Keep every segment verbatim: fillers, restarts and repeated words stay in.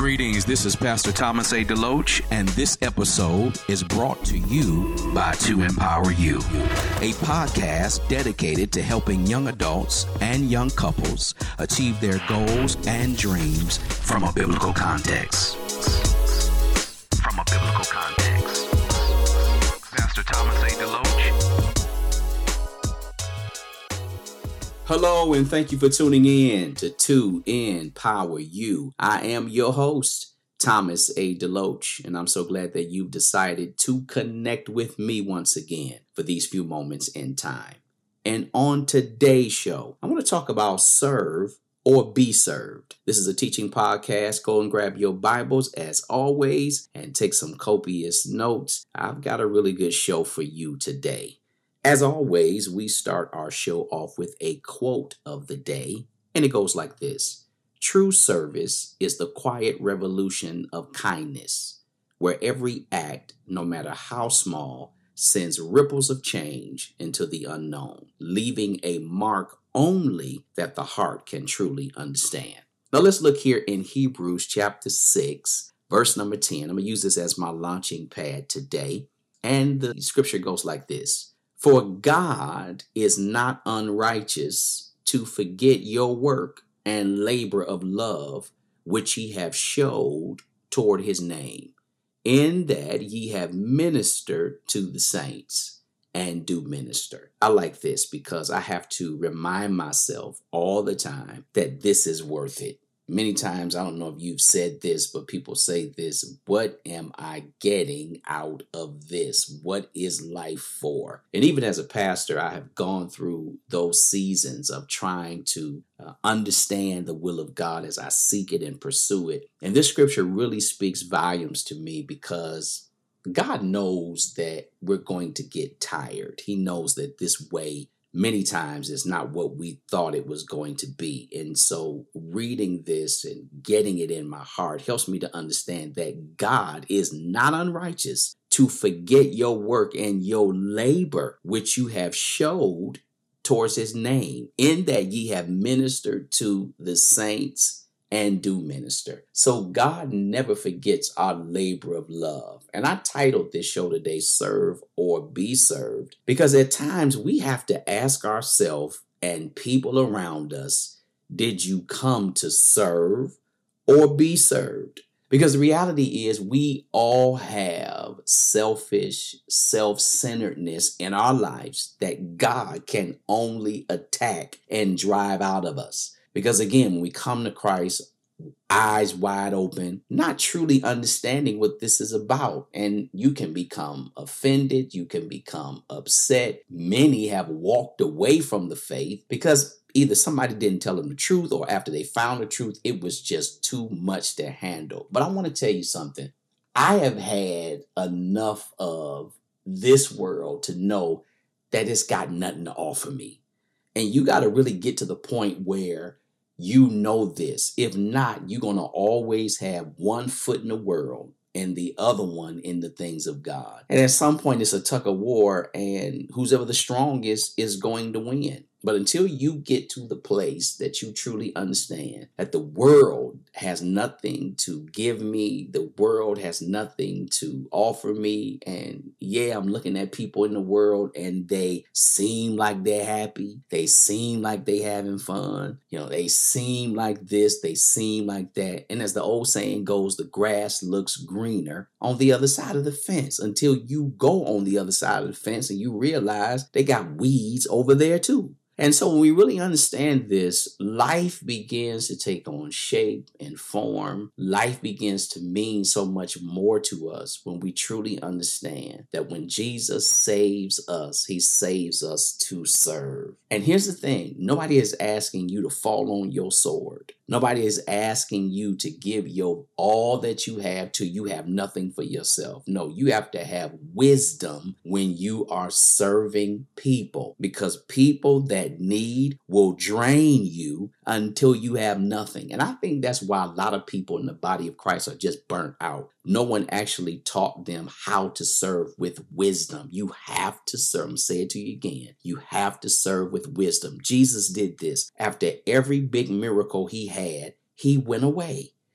Greetings, this is Pastor Thomas A. DeLoach, and this episode is brought to you by To Empower You, a podcast dedicated to helping young adults and young couples achieve their goals and dreams from a biblical context. From a biblical context. Pastor Thomas A. DeLoach. Hello, and thank you for tuning in to To Empower You. I am your host, Thomas A. DeLoach, and I'm so glad that you've decided to connect with me once again for these few moments in time. And on today's show, I want to talk about serve or be served. This is a teaching podcast. Go and grab your Bibles as always and take some copious notes. I've got a really good show for you today. As always, we start our show off with a quote of the day, and it goes like this. True service is the quiet revolution of kindness, where every act, no matter how small, sends ripples of change into the unknown, leaving a mark only that the heart can truly understand. Now let's look here in Hebrews chapter six, verse number ten. I'm going to use this as my launching pad today, and the scripture goes like this. For God is not unrighteous to forget your work and labor of love, which ye have showed toward his name, in that ye have ministered to the saints and do minister. I like this because I have to remind myself all the time that this is worth it. Many times, I don't know if you've said this, but people say this, what am I getting out of this? What is life for? And even as a pastor, I have gone through those seasons of trying to uh, understand the will of God as I seek it and pursue it. And this scripture really speaks volumes to me because God knows that we're going to get tired. He knows that this way many times is not what we thought it was going to be. And so reading this and getting it in my heart helps me to understand that God is not unrighteous to forget your work and your labor, which you have showed towards his name, in that ye have ministered to the saints and do minister. So God never forgets our labor of love. And I titled this show today, Serve or Be Served, because at times we have to ask ourselves and people around us, did you come to serve or be served? Because the reality is we all have selfish, self-centeredness in our lives that God can only attack and drive out of us. Because again, when we come to Christ, eyes wide open, not truly understanding what this is about. And you can become offended. You can become upset. Many have walked away from the faith because either somebody didn't tell them the truth, or after they found the truth, it was just too much to handle. But I want to tell you something. I have had enough of this world to know that it's got nothing to offer me. And you got to really get to the point where you know this. If not, you're going to always have one foot in the world and the other one in the things of God. And at some point, it's a tug of war, and who's ever the strongest is going to win. But until you get to the place that you truly understand that the world has nothing to give me, the world has nothing to offer me. And yeah, I'm looking at people in the world and they seem like they're happy. They seem like they having fun. You know, they seem like this, they seem like that. And as the old saying goes, the grass looks greener on the other side of the fence until you go on the other side of the fence and you realize they got weeds over there too. And so when we really understand this, life begins to take on shape and form. Life begins to mean so much more to us when we truly understand that when Jesus saves us, he saves us to serve. And here's the thing. Nobody is asking you to fall on your sword. Nobody is asking you to give your all that you have till you have nothing for yourself. No, you have to have wisdom when you are serving people, because people that need will drain you until you have nothing. And I think that's why a lot of people in the body of Christ are just burnt out. No one actually taught them how to serve with wisdom. You have to serve. I'm going to say it to you again. You have to serve with wisdom. Jesus did this. After every big miracle he had, he went away.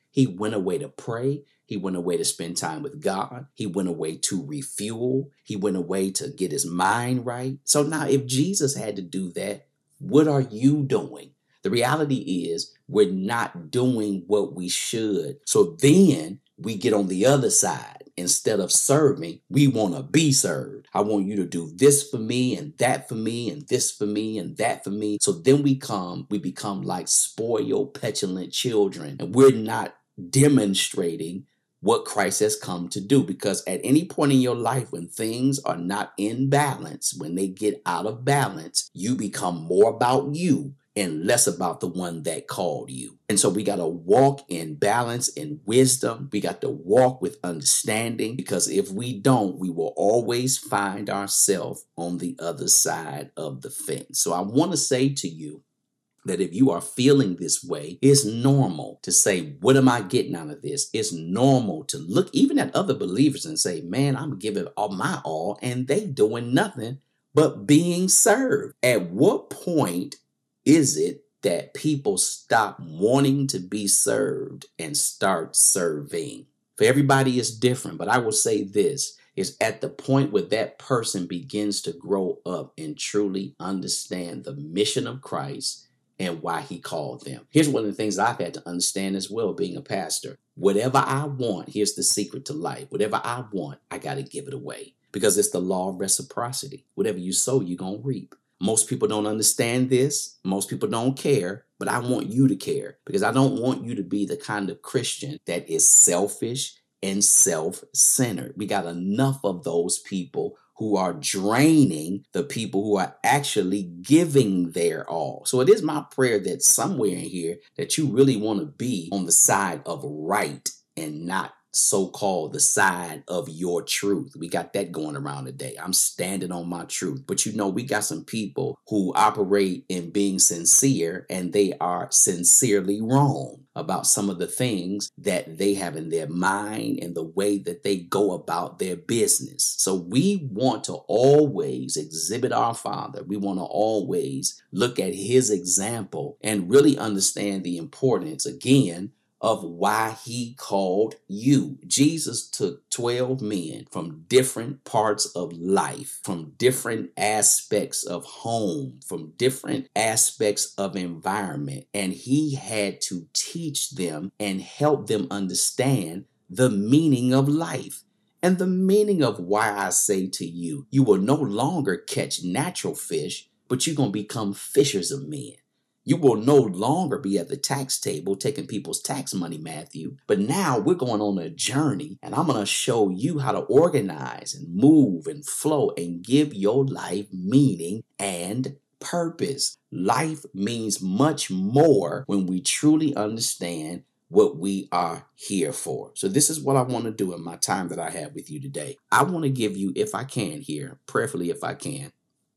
He went away to pray. He went away to spend time with God. He went away to refuel. He went away to get his mind right. So now if Jesus had to do that, what are you doing? The reality is we're not doing what we should. So then we get on the other side. Instead of serving, we want to be served. I want you to do this for me and that for me and this for me and that for me. So then we come, we become like spoiled, petulant children, and we're not demonstrating what Christ has come to do. Because at any point in your life, when things are not in balance, when they get out of balance, you become more about you and less about the one that called you. And so we got to walk in balance and wisdom. We got to walk with understanding, because if we don't, we will always find ourselves on the other side of the fence. So I want to say to you that if you are feeling this way, it's normal to say, what am I getting out of this? It's normal to look even at other believers and say, man, I'm giving all my all and they doing nothing but being served. At what point is it that people stop wanting to be served and start serving? For everybody, it's different, but I will say this is at the point where that person begins to grow up and truly understand the mission of Christ and why he called them. Here's one of the things I've had to understand as well, being a pastor. Whatever I want, here's the secret to life. Whatever I want, I got to give it away, because it's the law of reciprocity. Whatever you sow, you're going to reap. Most people don't understand this. Most people don't care, but I want you to care, because I don't want you to be the kind of Christian that is selfish and self-centered. We got enough of those people who are draining the people who are actually giving their all. So it is my prayer that somewhere in here that you really want to be on the side of right and not so-called the side of your truth. We got that going around today. I'm standing on my truth. But you know, we got some people who operate in being sincere, and they are sincerely wrong about some of the things that they have in their mind and the way that they go about their business. So we want to always exhibit our Father. We want to always look at his example and really understand the importance, again, of why he called you. Jesus took twelve men from different parts of life, from different aspects of home, from different aspects of environment, and he had to teach them and help them understand the meaning of life. And the meaning of why I say to you, you will no longer catch natural fish, but you're going to become fishers of men. You will no longer be at the tax table taking people's tax money, Matthew. But now we're going on a journey, and I'm going to show you how to organize and move and flow and give your life meaning and purpose. Life means much more when we truly understand what we are here for. So this is what I want to do in my time that I have with you today. I want to give you, if I can here, prayerfully if I can,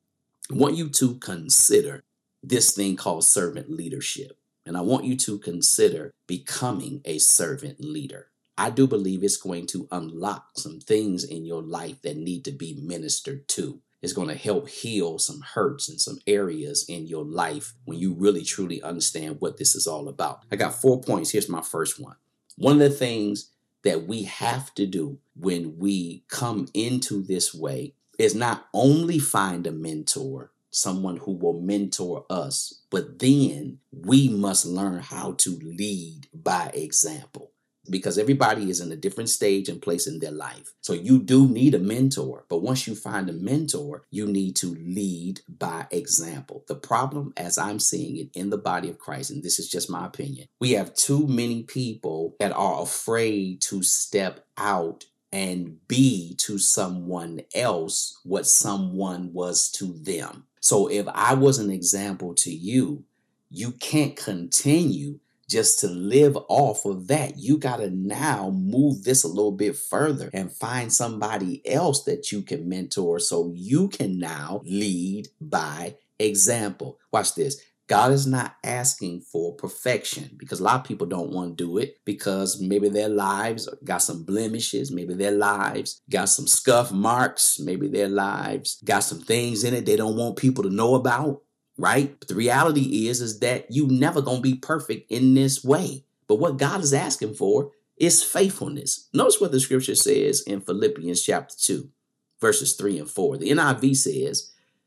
I want you to consider this thing called servant leadership. And I want you to consider becoming a servant leader. I do believe it's going to unlock some things in your life that need to be ministered to. It's going to help heal some hurts and some areas in your life when you really truly understand what this is all about. I got four points. Here's my first one. One of the things that we have to do when we come into this way is not only find a mentor, someone who will mentor us, but then we must learn how to lead by example, because everybody is in a different stage and place in their life. So you do need a mentor, but once you find a mentor, you need to lead by example. The problem, as I'm seeing it in the body of Christ, and this is just my opinion, we have too many people that are afraid to step out and be to someone else what someone was to them. So if I was an example to you, you can't continue just to live off of that. You got to now move this a little bit further and find somebody else that you can mentor so you can now lead by example. Watch this. God is not asking for perfection, because a lot of people don't want to do it because maybe their lives got some blemishes. Maybe their lives got some scuff marks. Maybe their lives got some things in it they don't want people to know about, right? But the reality is, is that you never going to be perfect in this way. But what God is asking for is faithfulness. Notice what the scripture says in Philippians chapter two, verses three and four. The N I V says,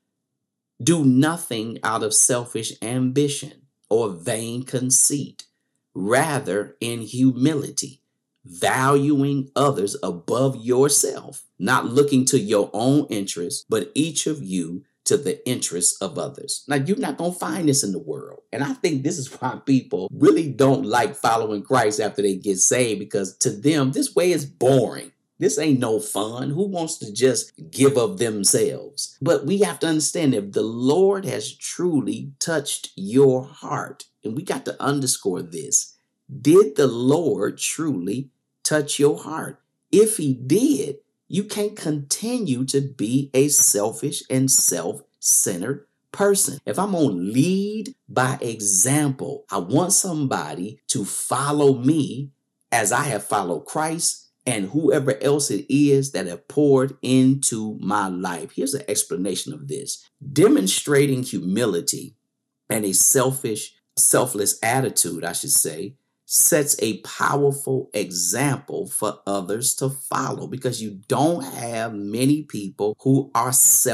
do nothing out of selfish ambition or vain conceit, rather in humility, valuing others above yourself, not looking to your own interests, but each of you to the interests of others. Now, you're not going to find this in the world. And I think this is why people really don't like following Christ after they get saved, because to them, this way is boring. This ain't no fun. Who wants to just give of themselves? But we have to understand, if the Lord has truly touched your heart, and we got to underscore this, did the Lord truly touch your heart? If he did, you can't continue to be a selfish and self-centered person. If I'm going to lead by example, I want somebody to follow me as I have followed Christ and whoever else it is that have poured into my life. Here's an explanation of this. Demonstrating humility and a selfish, selfless attitude, I should say, sets a powerful example for others to follow, because you don't have many people who are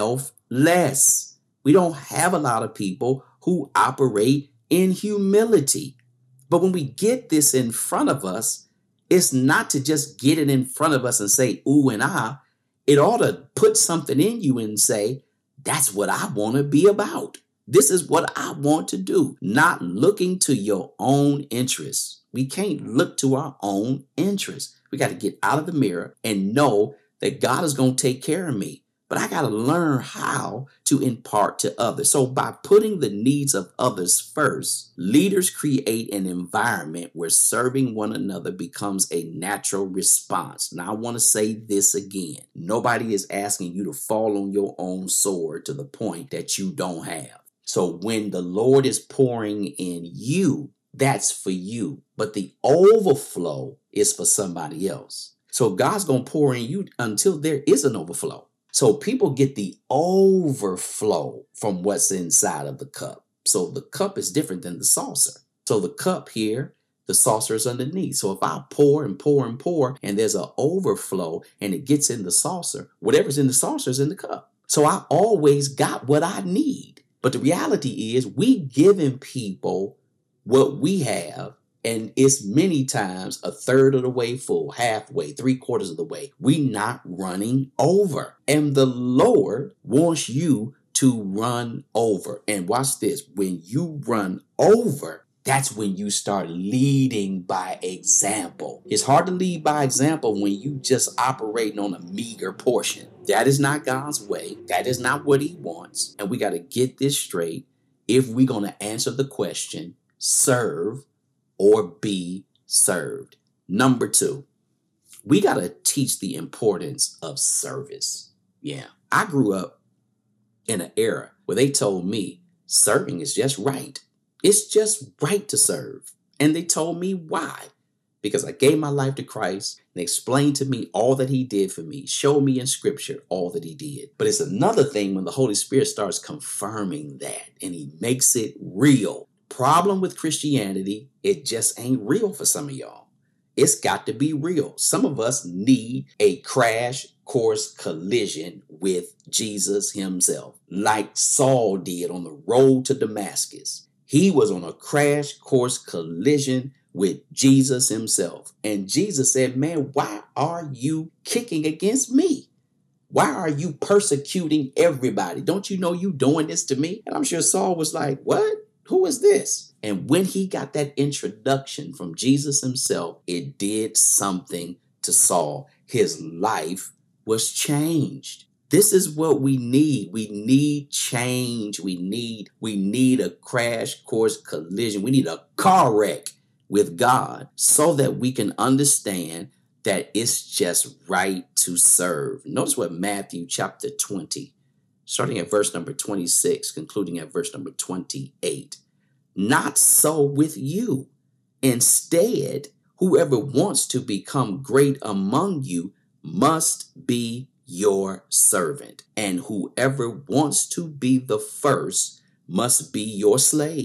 selfless. We don't have a lot of people who operate in humility. But when we get this in front of us, it's not to just get it in front of us and say, ooh and ah. It ought to put something in you and say, that's what I want to be about. This is what I want to do. Not looking to your own interests. We can't look to our own interests. We got to get out of the mirror and know that God is going to take care of me. But I got to learn how to impart to others. So by putting the needs of others first, leaders create an environment where serving one another becomes a natural response. Now, I want to say this again. Nobody is asking you to fall on your own sword to the point that you don't have. So when the Lord is pouring in you, that's for you. But the overflow is for somebody else. So God's going to pour in you until there is an overflow. So people get the overflow from what's inside of the cup. So the cup is different than the saucer. So the cup here, the saucer is underneath. So if I pour and pour and pour and there's an overflow and it gets in the saucer, whatever's in the saucer is in the cup. So I always got what I need. But the reality is we giving people what we have, and it's many times a third of the way full, halfway, three quarters of the way. We not running over. And the Lord wants you to run over. And watch this. When you run over, that's when you start leading by example. It's hard to lead by example when you just operating on a meager portion. That is not God's way. That is not what he wants. And we got to get this straight if we're going to answer the question, serve or be served. Number two, we got to teach the importance of service. Yeah, I grew up in an era where they told me serving is just right. It's just right to serve. And they told me why. Because I gave my life to Christ and explained to me all that he did for me, showed me in scripture all that he did. But it's another thing when the Holy Spirit starts confirming that and he makes it real. Problem with Christianity, it just ain't real for some of y'all. It's got to be real. Some of us need a crash course collision with Jesus himself, like Saul did on the road to Damascus. He was on a crash course collision with Jesus himself. And Jesus said, man, why are you kicking against me? Why are you persecuting everybody? Don't you know you doing this to me? And I'm sure Saul was like, what? Who is this? And when he got that introduction from Jesus himself, it did something to Saul. His life was changed. This is what we need. We need change. We need, we need a crash course collision. We need a car wreck with God so that we can understand that it's just right to serve. Notice what Matthew chapter twenty, starting at verse number twenty-six, concluding at verse number twenty-eight. Not so with you. Instead, whoever wants to become great among you must be your servant. And whoever wants to be the first must be your slave,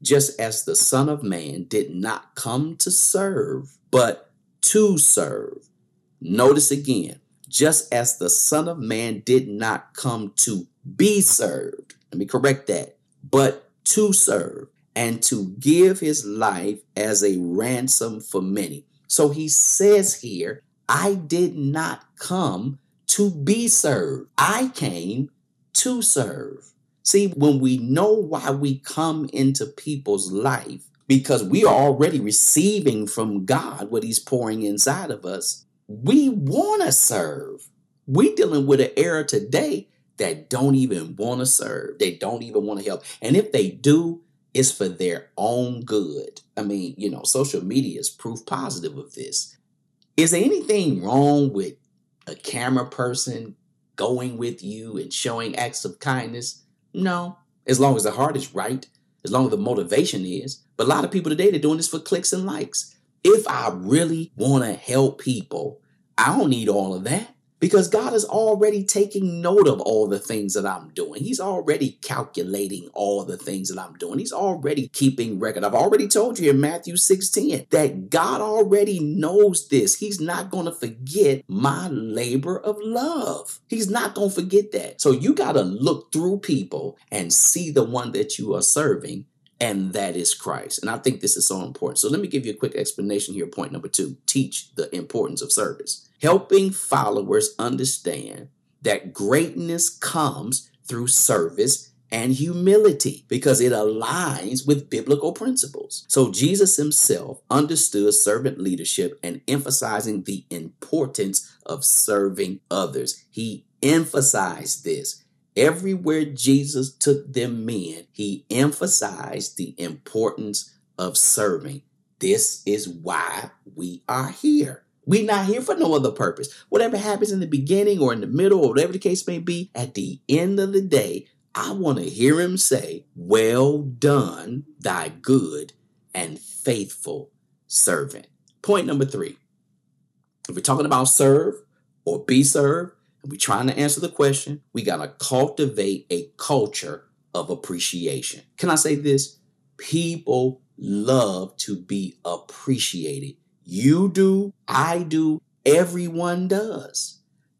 just as the Son of Man did not come to serve, but to serve. Notice again, just as the Son of Man did not come to be served. Let me correct that. But to serve and to give his life as a ransom for many. So he says here, I did not come to be served. I came to serve. See, when we know why we come into people's life, because we are already receiving from God what he's pouring inside of us, we want to serve. We're dealing with an era today that don't even want to serve. They don't even want to help. And if they do, it's for their own good. I mean, you know, social media is proof positive of this. Is there anything wrong with a camera person going with you and showing acts of kindness? No, as long as the heart is right, as long as the motivation is. But a lot of people today, they're doing this for clicks and likes. If I really want to help people, I don't need all of that. Because God is already taking note of all the things that I'm doing. He's already calculating all the things that I'm doing. He's already keeping record. I've already told you in Matthew six ten that God already knows this. He's not going to forget my labor of love. He's not going to forget that. So you got to look through people and see the one that you are serving, and that is Christ. And I think this is so important. So let me give you a quick explanation here. Point number two, teach the importance of service. Helping followers understand that greatness comes through service and humility because it aligns with biblical principles. So Jesus himself understood servant leadership and emphasizing the importance of serving others. He emphasized this. Everywhere Jesus took them in, he emphasized the importance of serving. This is why we are here. We're not here for no other purpose. Whatever happens in the beginning or in the middle or whatever the case may be, at the end of the day, I want to hear him say, well done, thy good and faithful servant. Point number three. If we're talking about serve or be served, and we're trying to answer the question, we got to cultivate a culture of appreciation. Can I say this? People love to be appreciated. You do, I do, everyone does.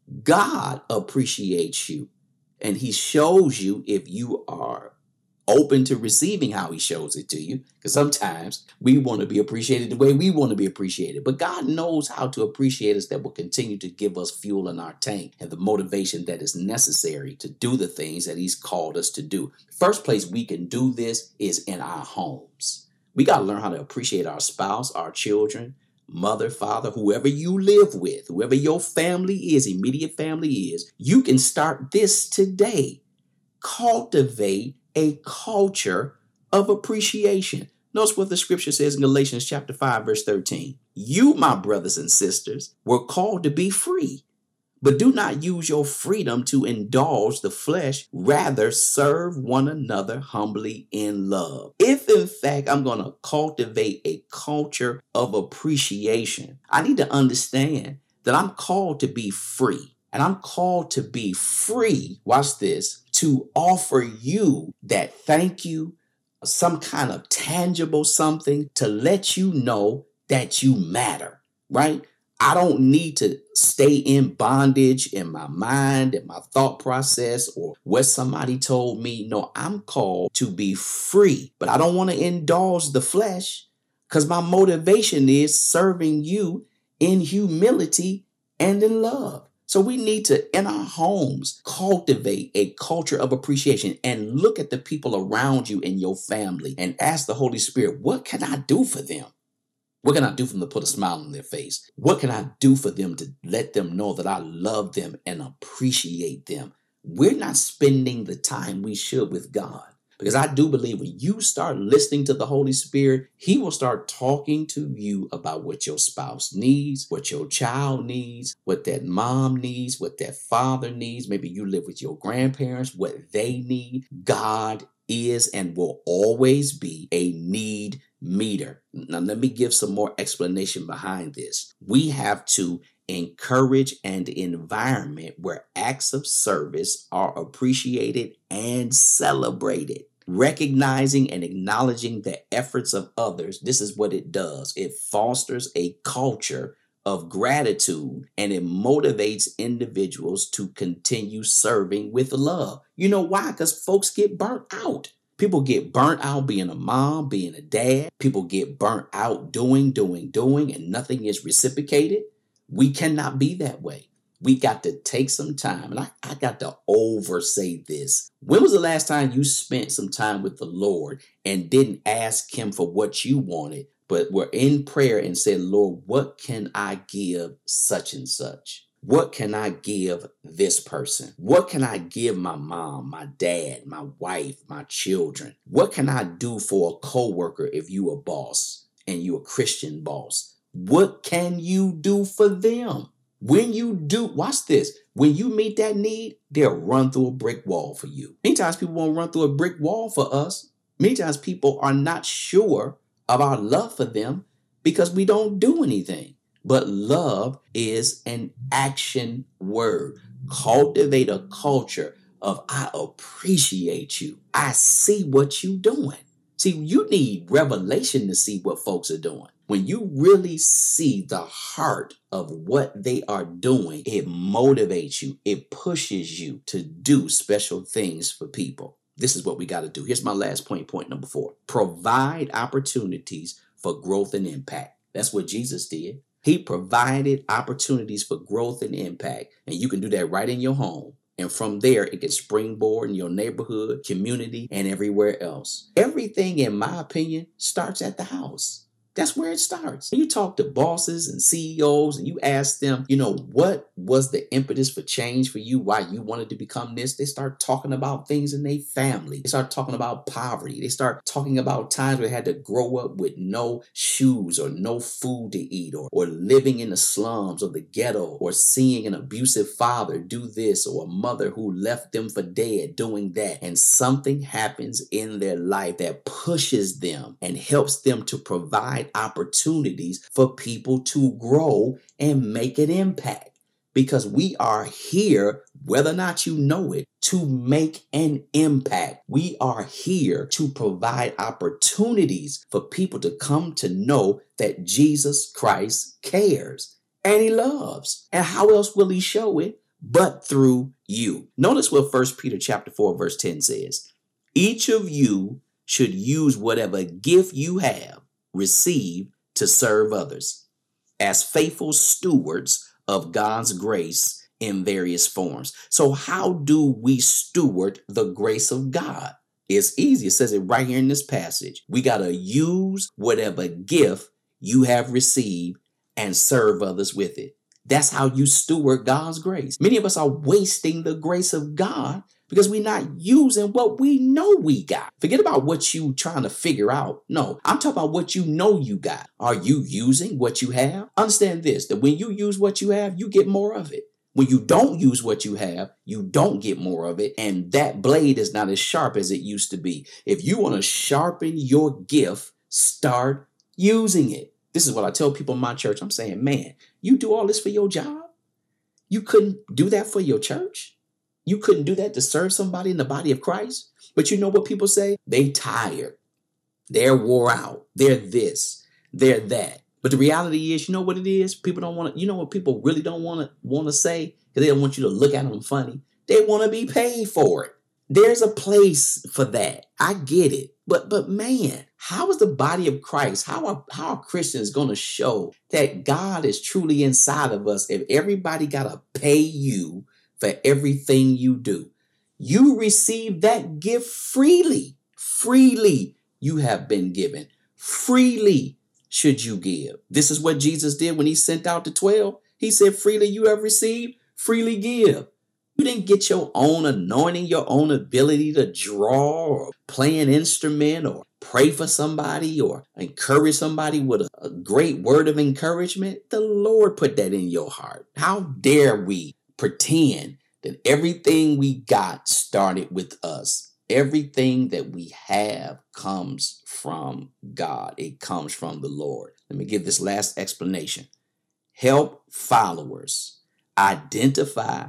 God appreciates you, and he shows you if you are open to receiving how he shows it to you. Because sometimes we want to be appreciated the way we want to be appreciated. But God knows how to appreciate us that will continue to give us fuel in our tank and the motivation that is necessary to do the things that he's called us to do. First place we can do this is in our homes. We got to learn how to appreciate our spouse, our children, mother, father, whoever you live with, whoever your family is, immediate family is. You can start this today. Cultivate a culture of appreciation. Notice what the scripture says in Galatians chapter five, verse thirteen. You, my brothers and sisters, were called to be free, but do not use your freedom to indulge the flesh. Rather, serve one another humbly in love. If, in fact, I'm going to cultivate a culture of appreciation, I need to understand that I'm called to be free. And I'm called to be free, watch this, to offer you that thank you, some kind of tangible something to let you know that you matter, right? I don't need to stay in bondage in my mind and my thought process or what somebody told me. No, I'm called to be free, but I don't want to indulge the flesh because my motivation is serving you in humility and in love. So we need to, in our homes, cultivate a culture of appreciation and look at the people around you in your family and ask the Holy Spirit, what can I do for them? What can I do for them to put a smile on their face? What can I do for them to let them know that I love them and appreciate them? We're not spending the time we should with God. Because I do believe when you start listening to the Holy Spirit, he will start talking to you about what your spouse needs, what your child needs, what that mom needs, what that father needs. Maybe you live with your grandparents, what they need. God is and will always be a need meter. Now, let me give some more explanation behind this. We have to encourage an environment where acts of service are appreciated and celebrated. Recognizing and acknowledging the efforts of others, this is what it does. It fosters a culture of gratitude, and it motivates individuals to continue serving with love. You know why? Because folks get burnt out. People get burnt out being a mom, being a dad. People get burnt out doing, doing, doing, and nothing is reciprocated. We cannot be that way. We got to take some time. And I, I got to oversay this. When was the last time you spent some time with the Lord and didn't ask him for what you wanted, but were in prayer and said, Lord, what can I give such and such? What can I give this person? What can I give my mom, my dad, my wife, my children? What can I do for a coworker if you a boss and you a Christian boss? What can you do for them? When you do, watch this. When you meet that need, they'll run through a brick wall for you. Many times people won't run through a brick wall for us. Many times people are not sure of our love for them because we don't do anything. But love is an action word. Cultivate a culture of I appreciate you. I see what you're doing. See, you need revelation to see what folks are doing. When you really see the heart of what they are doing, it motivates you. It pushes you to do special things for people. This is what we got to do. Here's my last point, point number four. Provide opportunities for growth and impact. That's what Jesus did. He provided opportunities for growth and impact. And you can do that right in your home. And from there, it can springboard in your neighborhood, community, and everywhere else. Everything, in my opinion, starts at the house. That's where it starts. You talk to bosses and C E Os and you ask them, you know, what was the impetus for change for you? Why you wanted to become this? They start talking about things in their family. They start talking about poverty. They start talking about times where they had to grow up with no shoes or no food to eat, or, or living in the slums or the ghetto, or seeing an abusive father do this, or a mother who left them for dead doing that. And something happens in their life that pushes them and helps them to provide opportunities for people to grow and make an impact, because we are here, whether or not you know it, to make an impact. We are here to provide opportunities for people to come to know that Jesus Christ cares and he loves. And how else will he show it but through you? Notice what First Peter chapter four verse ten says. Each of you should use whatever gift you have receive to serve others as faithful stewards of God's grace in various forms. So how do we steward the grace of God? It's easy. It says it right here in this passage. We got to use whatever gift you have received and serve others with it. That's how you steward God's grace. Many of us are wasting the grace of God because we're not using what we know we got. Forget about what you trying to figure out. No, I'm talking about what you know you got. Are you using what you have? Understand this, that when you use what you have, you get more of it. When you don't use what you have, you don't get more of it. And that blade is not as sharp as it used to be. If you want to sharpen your gift, start using it. This is what I tell people in my church. I'm saying, man, you do all this for your job? You couldn't do that for your church? You couldn't do that to serve somebody in the body of Christ? But you know what people say? They tired. They're wore out. They're this. They're that. But the reality is, you know what it is? People don't want to, you know what people really don't want to want to say? Because they don't want you to look at them funny. They want to be paid for it. There's a place for that. I get it. But but man, how is the body of Christ, how are, how are Christians going to show that God is truly inside of us if everybody got to pay you for everything you do? You receive that gift freely. Freely you have been given. Freely should you give. This is what Jesus did when he sent out the twelve. He said, freely you have received, freely give. You didn't get your own anointing, your own ability to draw or play an instrument or pray for somebody or encourage somebody with a, a great word of encouragement. The Lord put that in your heart. How dare we pretend that everything we got started with us? Everything that we have comes from God. It comes from the Lord. Let me give this last explanation. Help followers identify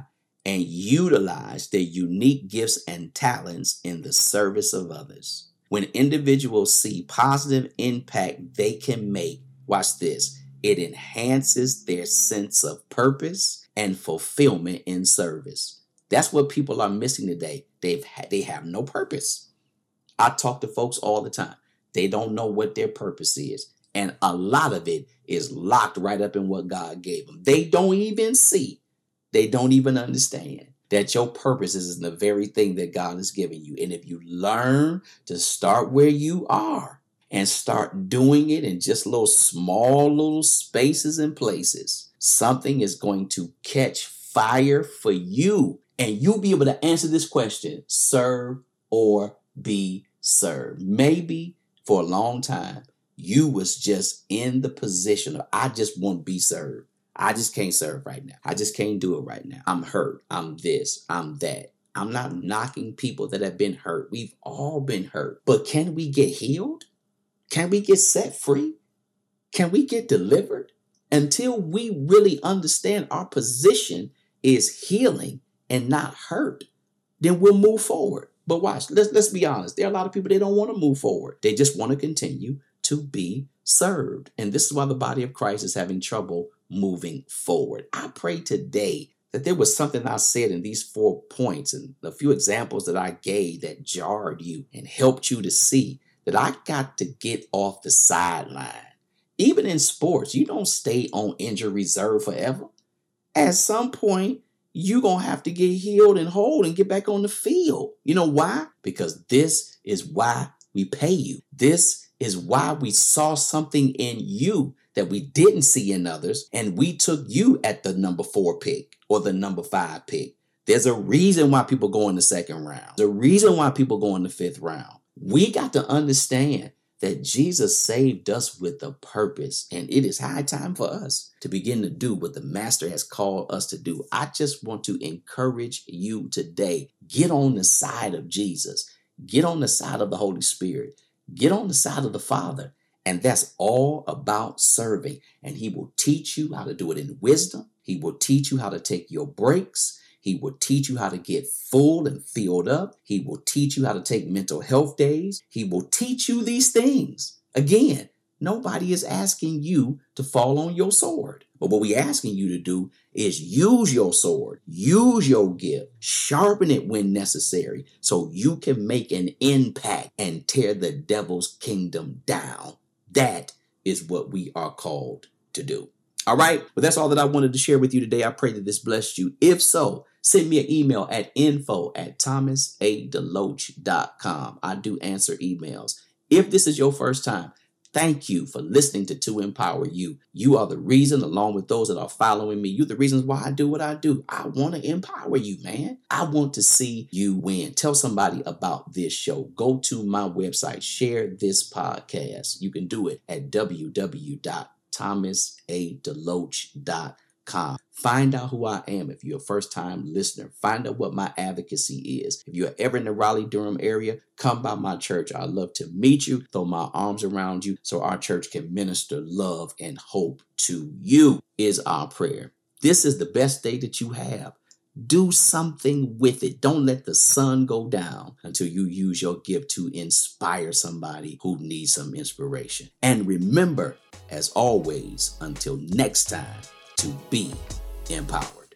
and utilize their unique gifts and talents in the service of others. When individuals see positive impact they can make, watch this, it enhances their sense of purpose and fulfillment in service. That's what people are missing today. They've ha- they have no purpose. I talk to folks all the time. They don't know what their purpose is. And a lot of it is locked right up in what God gave them. They don't even see, they don't even understand that your purpose is in the very thing that God has given you. And if you learn to start where you are and start doing it in just little small little spaces and places, something is going to catch fire for you. And you'll be able to answer this question, serve or be served. Maybe for a long time, you was just in the position of, I just want to be served. I just can't serve right now. I just can't do it right now. I'm hurt. I'm this. I'm that. I'm not knocking people that have been hurt. We've all been hurt. But can we get healed? Can we get set free? Can we get delivered? Until we really understand our position is healing and not hurt, then we'll move forward. But watch, let's, let's be honest. There are a lot of people, they don't want to move forward. They just want to continue to be served. And this is why the body of Christ is having trouble moving forward. I pray today that there was something I said in these four points and a few examples that I gave that jarred you and helped you to see that I got to get off the sideline. Even in sports, you don't stay on injury reserve forever. At some point, you're going to have to get healed and whole and get back on the field. You know why? Because this is why we pay you. This is why we saw something in you that we didn't see in others, and we took you at the number four pick or the number five pick. There's a reason why people go in the second round. There's a reason why people go in the fifth round. We got to understand that Jesus saved us with a purpose, and it is high time for us to begin to do what the Master has called us to do. I just want to encourage you today. Get on the side of Jesus. Get on the side of the Holy Spirit. Get on the side of the Father. And that's all about serving. And he will teach you how to do it in wisdom. He will teach you how to take your breaks. He will teach you how to get full and filled up. He will teach you how to take mental health days. He will teach you these things. Again, nobody is asking you to fall on your sword. But what we're asking you to do is use your sword, use your gift, sharpen it when necessary so you can make an impact and tear the devil's kingdom down. That is what we are called to do. All right. Well, that's all that I wanted to share with you today. I pray that this blessed you. If so, send me an email at info at thomas a deloach dot com. I do answer emails. If this is your first time, thank you for listening to To Empower You. You are the reason, along with those that are following me, you're the reasons why I do what I do. I want to empower you, man. I want to see you win. Tell somebody about this show. Go to my website. Share this podcast. You can do it at w w w dot thomas a deloach dot com. Find out who I am if you're a first-time listener. Find out what my advocacy is. If you're ever in the Raleigh-Durham area, come by my church. I'd love to meet you, throw my arms around you so our church can minister love and hope to you is our prayer. This is the best day that you have. Do something with it. Don't let the sun go down until you use your gift to inspire somebody who needs some inspiration. And remember, as always, until next time, to be empowered.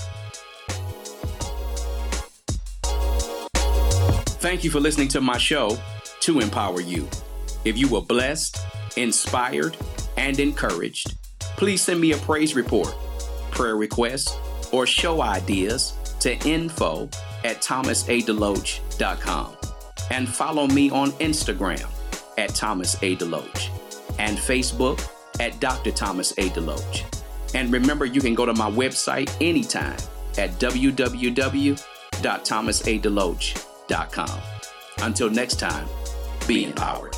Thank you for listening to my show, To Empower You. If you were blessed, inspired, and encouraged, please send me a praise report, prayer requests, or show ideas to info at thomas a deloach dot com. And follow me on Instagram at Thomas A. Deloach and Facebook at Doctor Thomas A. Deloach. And remember, you can go to my website anytime at w w w dot thomas a deloach dot com. Until next time, be empowered.